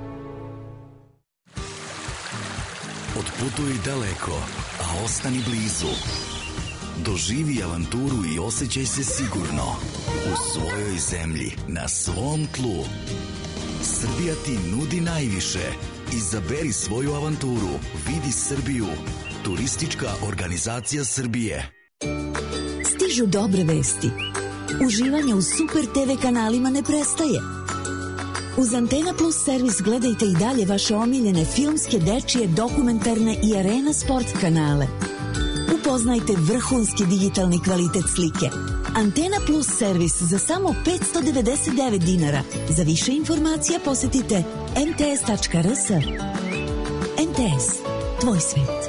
Otputuj daleko, a ostani blizu. Doživi avanturu i osjećaj se sigurno u svojoj zemlji, na svom tlu. Srbija ti nudi najviše. Izaberi svoju avanturu. Vidi Srbiju. Turistička organizacija Srbije. Stižu dobre vesti. Uživanje u Super te ve kanalima ne prestaje. Uz Antena Plus servis gledajte i dalje vaše omiljene filmske, dečije, dokumentarne i arena sport kanale. Upoznajte vrhunski digitalni kvalitet slike. Antena Plus servis za samo petsto devedeset devet dinara. Za više informacija posetite em te es tačka er es. em te es, tvoj svet.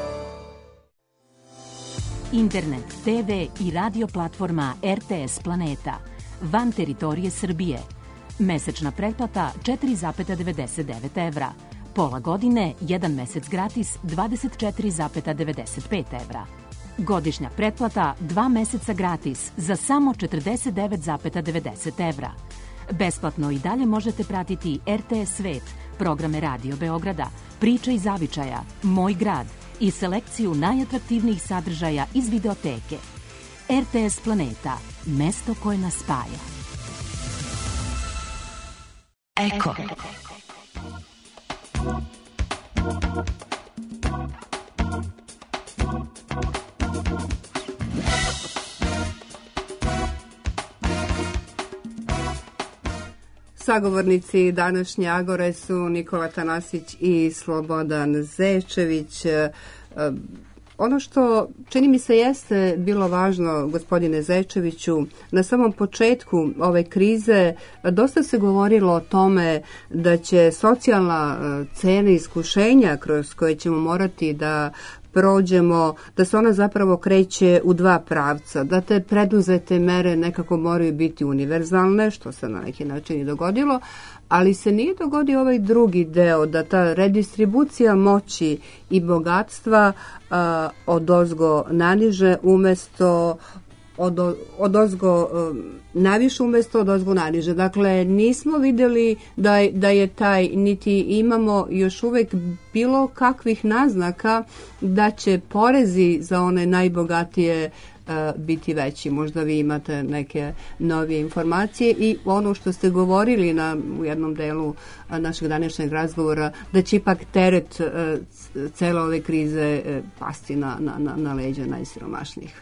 Internet, te ve i radio platforma er te es Planeta. Van teritorije Srbije. Mesečna pretplata četiri zarez devedeset devet evra. Pola godine, jedan mesec gratis, dvadeset četiri zarez devedeset pet evra. Godišnja pretplata, dva meseca gratis, za samo četrdeset devet zarez devedeset evra. Besplatno i dalje možete pratiti R T S Svet, programe Radio Beograda, Priče i zavičaja, Moj grad i selekciju najatraktivnijih sadržaja iz videoteke. R T S Planeta, mesto koje nas spaja. Eko. Sagovornici današnje Agore su Nikola Tanasić i Slobodan Zečević. Ono što čini mi se jeste bilo važno, gospodine Zečeviću, na samom početku ove krize dosta se govorilo o tome da će socijalna cena iskušenja kroz koje ćemo morati da prođemo, da se ona zapravo kreće u dva pravca, da te preduzete mere nekako moraju biti univerzalne, što se na neki način i dogodilo, ali se nije dogodio ovaj drugi deo, da ta redistribucija moći i bogatstva a, odozgo naniže umesto od, od ozgo naviše umesto od ozgo naniže. Dakle, nismo vidjeli da, da je taj, niti imamo još uvijek bilo kakvih naznaka da će porezi za one najbogatije uh, biti veći. Možda vi imate neke novije informacije i ono što ste govorili na, u jednom delu uh, našeg današnjeg razgovora, da će ipak teret uh, cele ove krize uh, pasti na, na, na, na leđa najsiromašnijih.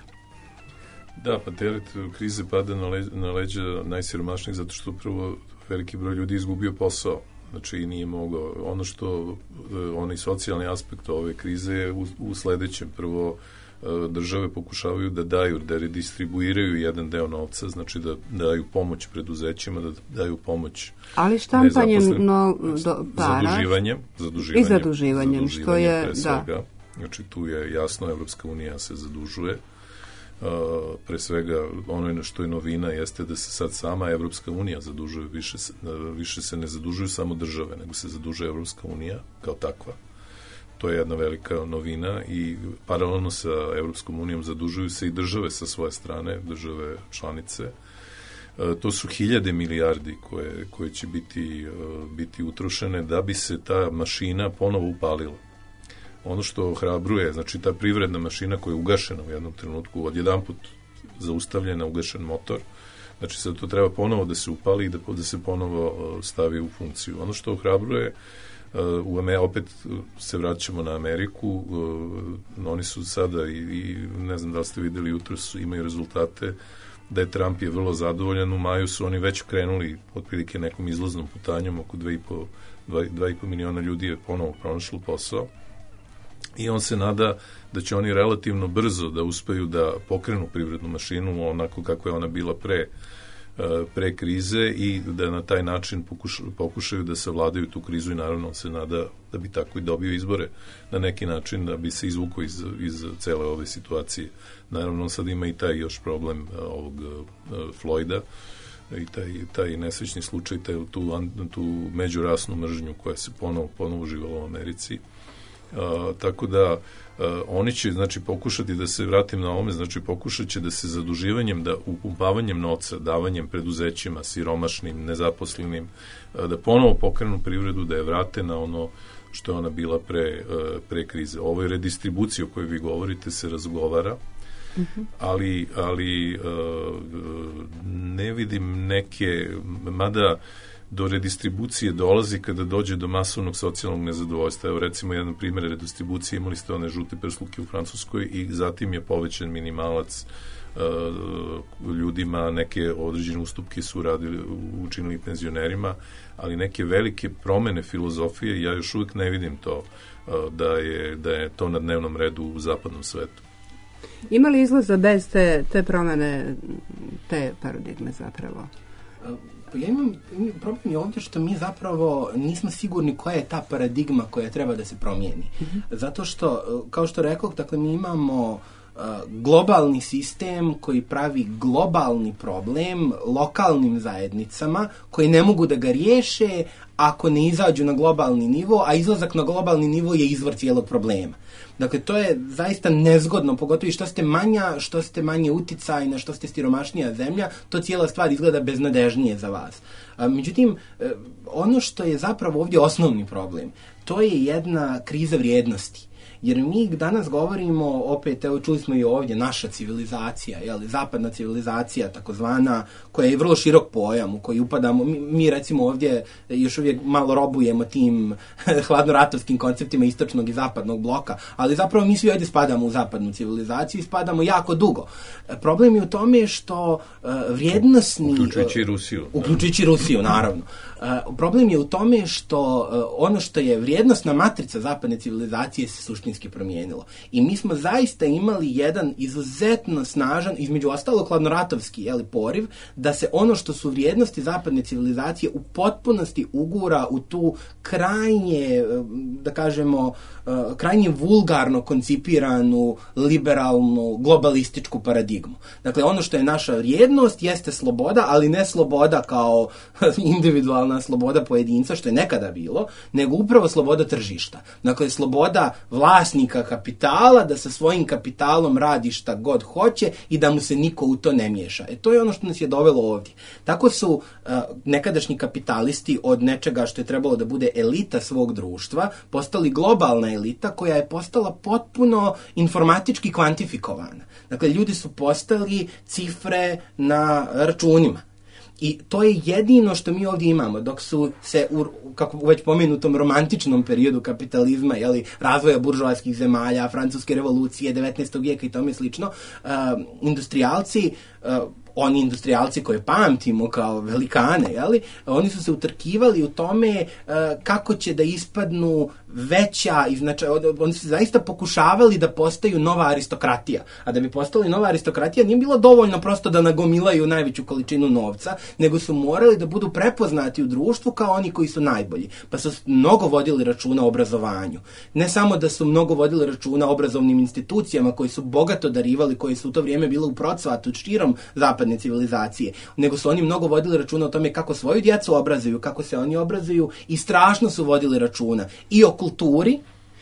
Da, pa teret krize pada na, leđa, na leđa najsiromašnijih zato što prvo veliki broj ljudi izgubio posao. Znači i nije mogao. Ono što, onaj socijalni aspekt ove krize je u, u sledećem. Prvo, države pokušavaju da daju, da redistribuiraju jedan deo novca, znači da daju pomoć preduzećima, da daju pomoć ali štampanjem no, do, para zaduživanjem, zaduživanjem, i zaduživanjem, što je, pre svega. Da. Znači tu je jasno, Evropska unija se zadužuje. Uh, pre svega ono što je novina jeste da se sad sama Evropska unija zadužuje, više se, više se ne zadužuju samo države, nego se zadužuje Evropska unija kao takva. To je jedna velika novina i paralelno sa Evropskom unijom zadužuju se i države sa svoje strane, države članice. Uh, to su hiljade milijardi koje, koje će biti, uh, biti utrošene da bi se ta mašina ponovo upalila. Ono što hrabruje, znači ta privredna mašina koja je ugašena u jednom trenutku, odjedanput zaustavljena, ugašen motor, znači sad to treba ponovo da se upali i da, da se ponovo stavi u funkciju. Ono što hrabruje, u Ame, opet se vraćamo na Ameriku, oni su sada i, i ne znam da li ste videli jutro, su, imaju rezultate da je Trump je vrlo zadovoljan, u maju su oni već krenuli otprilike nekom izlaznom putanjom, oko dva i po miliona ljudi je ponovo pronašlo posao. I on se nada da će oni relativno brzo da uspeju da pokrenu privrednu mašinu onako kako je ona bila pre, pre krize i da na taj način pokuš, pokušaju da savladaju tu krizu i naravno on se nada da bi tako i dobio izbore na neki način, da bi se izvukao iz, iz cele ove situacije. Naravno on sad ima i taj još problem ovog Floyda i taj, taj nesrećni slučaj, taj, tu, tu međurasnu mržnju koja se ponovo, ponovo uživala u Americi. Uh, tako da uh, oni će znači pokušati da se vratim na ovome, znači pokušat će da se zaduživanjem, da upumpavanjem novca, davanjem preduzećima, siromašnim, nezaposlenim, uh, da ponovo pokrenu privredu, da je vrate na ono što je ona bila pre, uh, pre krize. O ovoj redistribuciji o kojoj vi govorite se razgovara, mm-hmm. ali, ali uh, ne vidim neke, mada do redistribucije dolazi kada dođe do masovnog socijalnog nezadovoljstva. Evo recimo jedan primjer redistribucije, imali ste one žute prsluke u Francuskoj i zatim je povećan minimalac uh, ljudima, neke određene ustupke su radili, učinili penzionerima, ali neke velike promene filozofije, ja još uvijek ne vidim to uh, da, je, da je to na dnevnom redu u zapadnom svetu. Ima li izlaza bez te, te promene, te paradigme zapravo? Pa ja imam, problem je ovdje što mi zapravo nismo sigurni koja je ta paradigma koja treba da se promijeni. Mm-hmm. Zato što, kao što rekao, dakle, mi imamo globalni sistem koji pravi globalni problem lokalnim zajednicama koji ne mogu da ga riješe ako ne izađu na globalni nivo, a izlazak na globalni nivo je izvor cijelog problema. Dakle, to je zaista nezgodno, pogotovo i što ste manja, što ste manje uticajna, što ste siromašnija zemlja, to cijela stvar izgleda beznadežnije za vas. A, međutim, ono što je zapravo ovdje osnovni problem, to je jedna kriza vrijednosti. Jer mi danas govorimo, opet, evo čuli smo i ovdje, naša civilizacija, jeli, zapadna civilizacija, takozvana, koja je vrlo širok pojam, u koji upadamo, mi, mi recimo ovdje još uvijek malo robujemo tim hladnoratovskim konceptima istočnog i zapadnog bloka, ali zapravo mi svi ovdje spadamo u zapadnu civilizaciju i spadamo jako dugo. Problem je u tome što uh, vrijednosni... Uključujući i Rusiju. Uključujući Rusiju, naravno. Uh, problem je u tome što uh, ono što je vrijednosna matrica zapadne civilizacije se suštinski promijenilo. I mi smo zaista imali jedan izuzetno snažan, između ostalog hladnoratovski, jeli, poriv, da se ono što su vrijednosti zapadne civilizacije u potpunosti ugura u tu krajnje, da kažemo, uh, krajnje vulgarno koncipiranu, liberalnu, globalističku paradigmu. Dakle, ono što je naša vrijednost jeste sloboda, ali ne sloboda kao individualna sloboda pojedinca, što je nekada bilo, nego upravo sloboda tržišta. Dakle, sloboda vlasnika kapitala da sa svojim kapitalom radi šta god hoće i da mu se niko u to ne miješa. E, to je ono što nas je dovelo ovdje. Tako su uh, nekadašnji kapitalisti od nečega što je trebalo da bude elita svog društva postali globalna elita koja je postala potpuno informatički kvantifikovana. Dakle, ljudi su postali cifre na računima. I to je jedino što mi ovdje imamo, dok su se, u, kako u već pomenutom romantičnom periodu kapitalizma, jeli, razvoja buržoaskih zemalja, francuske revolucije, devetnaestog vijeka i tome slično, uh, industrijalci, uh, oni industrijalci koje pamtimo kao velikane, jeli, oni su se utrkivali u tome uh, kako će da ispadnu veća, znači, oni su zaista pokušavali da postaju nova aristokratija. A da bi postali nova aristokratija nije bilo dovoljno prosto da nagomilaju najveću količinu novca, nego su morali da budu prepoznati u društvu kao oni koji su najbolji. Pa su mnogo vodili računa o obrazovanju. Ne samo da su mnogo vodili računa o obrazovnim institucijama koji su bogato darivali, koji su u to vrijeme bile u procvatu širom zapadne civilizacije, nego su oni mnogo vodili računa o tome kako svoju djecu obrazuju, kako se oni obrazuju i strašno su vodili računa i o kulturi,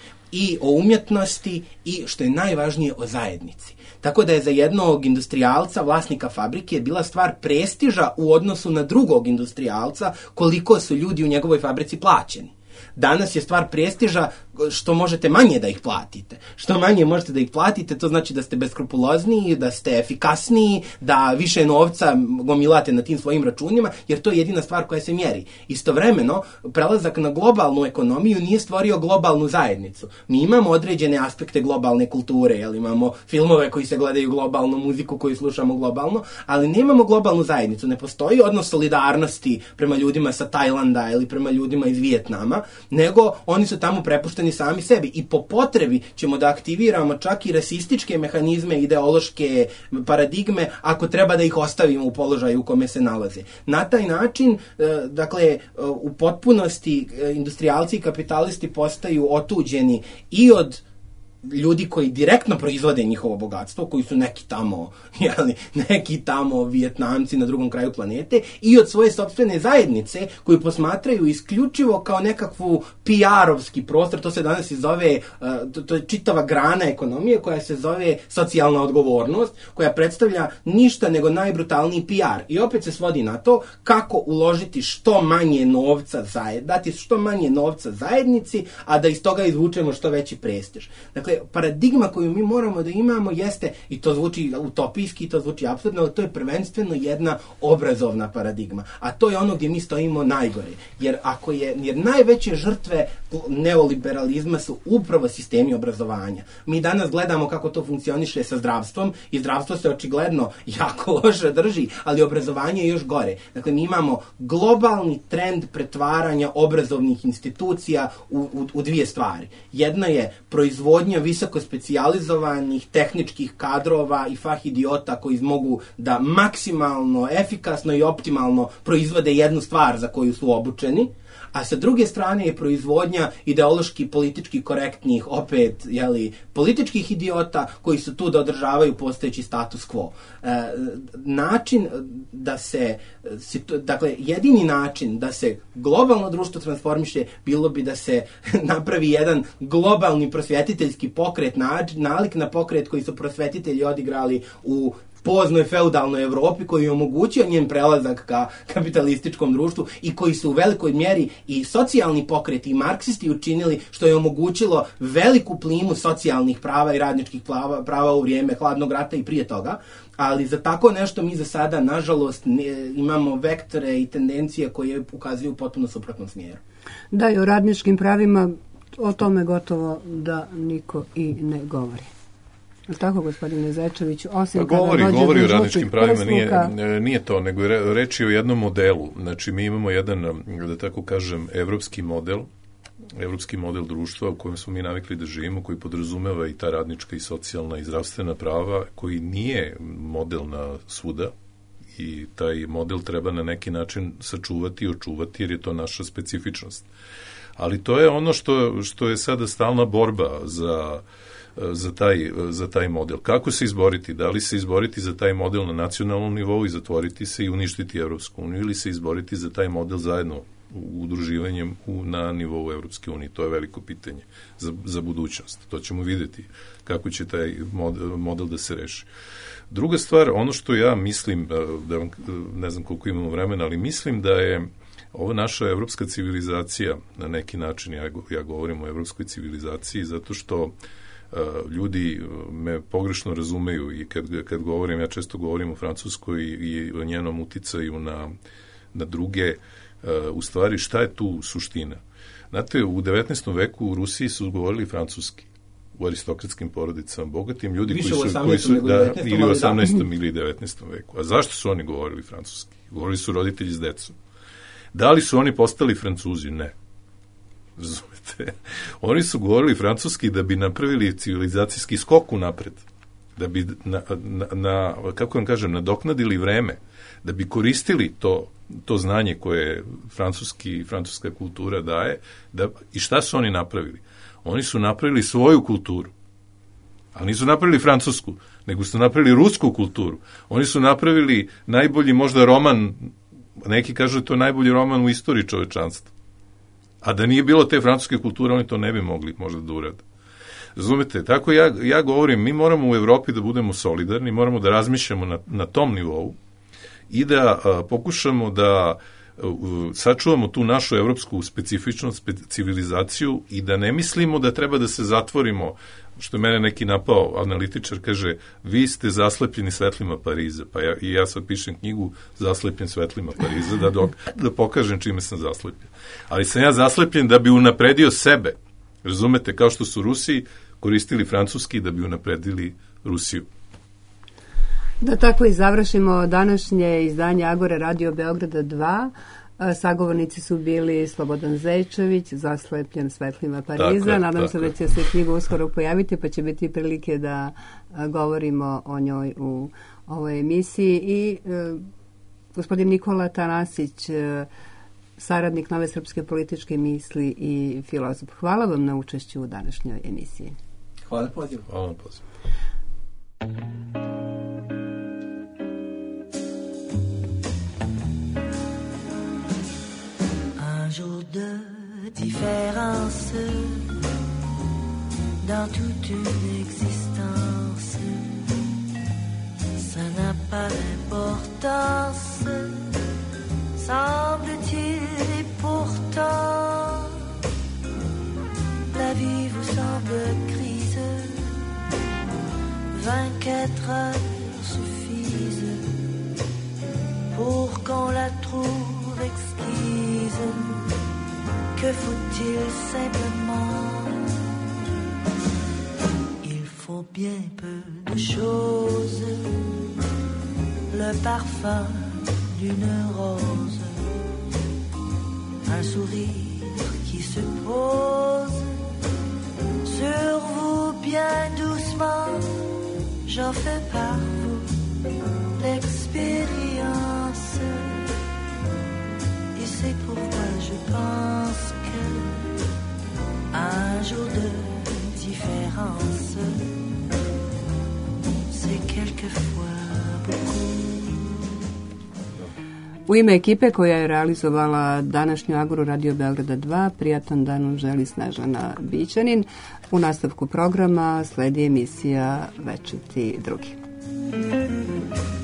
i o umjetnosti i, što je najvažnije, o zajednici. Tako da je za jednog industrijalca, vlasnika fabrike, bila stvar prestiža u odnosu na drugog industrijalca koliko su ljudi u njegovoj fabrici plaćeni. Danas je stvar prestiža što možete manje da ih platite. Što manje možete da ih platite, to znači da ste beskrupulozniji, da ste efikasniji, da više novca gomilate na tim svojim računima, jer to je jedina stvar koja se mjeri. Istovremeno, prelazak na globalnu ekonomiju nije stvorio globalnu zajednicu. Mi imamo određene aspekte globalne kulture, jel, imamo filmove koji se gledaju globalno, muziku koju slušamo globalno, ali nemamo globalnu zajednicu. Ne postoji odnos solidarnosti prema ljudima sa Tajlanda ili prema ljudima iz Vijetnama, nego oni su tamo prepušteni sami sebi i po potrebi ćemo da aktiviramo čak i rasističke mehanizme, ideološke paradigme, ako treba da ih ostavimo u položaju u kome se nalaze. Na taj način, dakle, u potpunosti industrijalci i kapitalisti postaju otuđeni i od ljudi koji direktno proizvode njihovo bogatstvo, koji su neki tamo, jeli, neki tamo Vijetnamci na drugom kraju planete, i od svoje sopstvene zajednice koju posmatraju isključivo kao nekakvu P R-ovski prostor. To se danas i zove, to, to je čitava grana ekonomije koja se zove socijalna odgovornost, koja predstavlja ništa nego najbrutalniji P R. I opet se svodi na to kako uložiti što manje novca zajednici, dati što manje novca zajednici, a da iz toga izvučemo što veći prestiž. Dakle, paradigma koju mi moramo da imamo jeste, i to zvuči utopijski, to zvuči apsurdno, ali to je prvenstveno jedna obrazovna paradigma. A to je ono gdje mi stojimo najgore. Jer ako je, jer najveće žrtve neoliberalizma su upravo sistemi obrazovanja. Mi danas gledamo kako to funkcioniše sa zdravstvom i zdravstvo se očigledno jako loše drži, ali obrazovanje je još gore. Dakle, mi imamo globalni trend pretvaranja obrazovnih institucija u, u, u dvije stvari. Jedna je proizvodnja visoko specijalizovanih tehničkih kadrova i fah idiota koji mogu da maksimalno, efikasno i optimalno proizvode jednu stvar za koju su obučeni, a sa druge strane je proizvodnja ideološki, politički korektnih, opet, jeli, političkih idiota koji su tu da održavaju postojeći status quo. E, način da se, dakle, jedini način da se globalno društvo transformiše bilo bi da se napravi jedan globalni prosvjetiteljski pokret, nalik na pokret koji su prosvjetitelji odigrali u poznoj feudalnoj Evropi, koji je omogućio njen prelazak ka kapitalističkom društvu i koji su u velikoj mjeri i socijalni pokreti i marksisti učinili, što je omogućilo veliku plimu socijalnih prava i radničkih prava, prava u vrijeme hladnog rata i prije toga. Ali za tako nešto mi za sada, nažalost, imamo vektore i tendencije koje ukazuju potpuno suprotnom smjeru. Da, i o radničkim pravima o tome gotovo da niko i ne govori. Tako, gospodine Zečević, osim pa govori, kada govori o radničkim pravima, nije, nije to, nego je reč je o jednom modelu. Znači, mi imamo jedan, da tako kažem, evropski model, evropski model društva u kojem smo mi navikli da živimo, koji podrazumeva i ta radnička i socijalna i zdravstvena prava, koji nije model na svuda i taj model treba na neki način sačuvati i očuvati, jer je to naša specifičnost. Ali to je ono što, što je sada stalna borba za Za taj, za taj model. Kako se izboriti? Da li se izboriti za taj model na nacionalnom nivou i zatvoriti se i uništiti Evropsku uniju, ili se izboriti za taj model zajedno udruživanjem u, na nivou Evropske unije? To je veliko pitanje za, za budućnost. To ćemo vidjeti kako će taj model, model da se reši. Druga stvar, ono što ja mislim, da vam, ne znam koliko imamo vremena, ali mislim da je ova naša evropska civilizacija, na neki način, ja, ja govorim o evropskoj civilizaciji, zato što Uh, ljudi me pogrešno razumeju i kad, kad govorim, ja često govorim o Francuskoj i, i o njenom uticaju na, na druge, uh, u stvari šta je tu suština? Znate, u devetnaestom veku u Rusiji su govorili francuski, u aristokratskim porodicama, bogatim ljudi Više koji su, koji su da, ili u osamnaestom ili devetnaestom veku. A zašto su oni govorili francuski? Govorili su roditelji s decom. Da li su oni postali Francuzi? Ne. Razumete? Oni su govorili francuski da bi napravili civilizacijski skok unapred, da bi na, na, na, kako vam kažem, nadoknadili vreme, da bi koristili to, to znanje koje francuski, francuska kultura daje. Da, I šta su oni napravili? Oni su napravili svoju kulturu, ali nisu napravili francusku, nego su napravili rusku kulturu. Oni su napravili najbolji možda roman, neki kažu da to je najbolji roman u istoriji čovečanstva. A da nije bilo te francuske kulture, oni to ne bi mogli možda da urade. Razumete? Tako ja, ja govorim, mi moramo u Evropi da budemo solidarni, moramo da razmišljamo na, na tom nivou i da a, pokušamo da a, sačuvamo tu našu evropsku specifičnost, spe, civilizaciju i da ne mislimo da treba da se zatvorimo, što je mene neki napao analitičar, kaže, vi ste zaslepljeni svetlima Pariza, pa ja, i ja sad pišem knjigu Zaslepljen svetlima Pariza, da, dok, da pokažem čime sam zaslepljen. Ali sam ja zaslepljen da bi unapredio sebe, razumete, kao što su Rusi koristili francuski da bi unapredili Rusiju. Da tako i završimo današnje izdanje Agore Radio Beograda dva. Sagovornici su bili Slobodan Zečević, Zaslepljen svetlima Pariza. Tako, Nadam tako. se da će se knjiga uskoro pojaviti, pa će biti prilike da govorimo o njoj u ovoj emisiji. I e, gospodin Nikola Tanasić, e, saradnik Nove srpske političke misli i filozof. Hvala vam na učešću u današnjoj emisiji. Hvala pozivu. Hvala vam pozivu. Un jour de différence dans toute une existence, ça n'a pas d'importance, semble-t-il, et pourtant la vie vous semble grise, vingt-quatre heures suffisent pour qu'on la trouve exquise. Que faut-il simplement? Il faut bien peu de choses, le parfum d'une rose, un sourire qui se pose sur vous bien doucement, j'en fais par vous l'expérience. Et c'est pourquoi je pense que un jour de différence, c'est quelquefois beaucoup. U ime ekipe koja je realizovala današnju Agoru Radio Beograda dva, prijatan dan vam želi Snežana Bićanin. U nastavku programa sledi emisija Večiti drugi.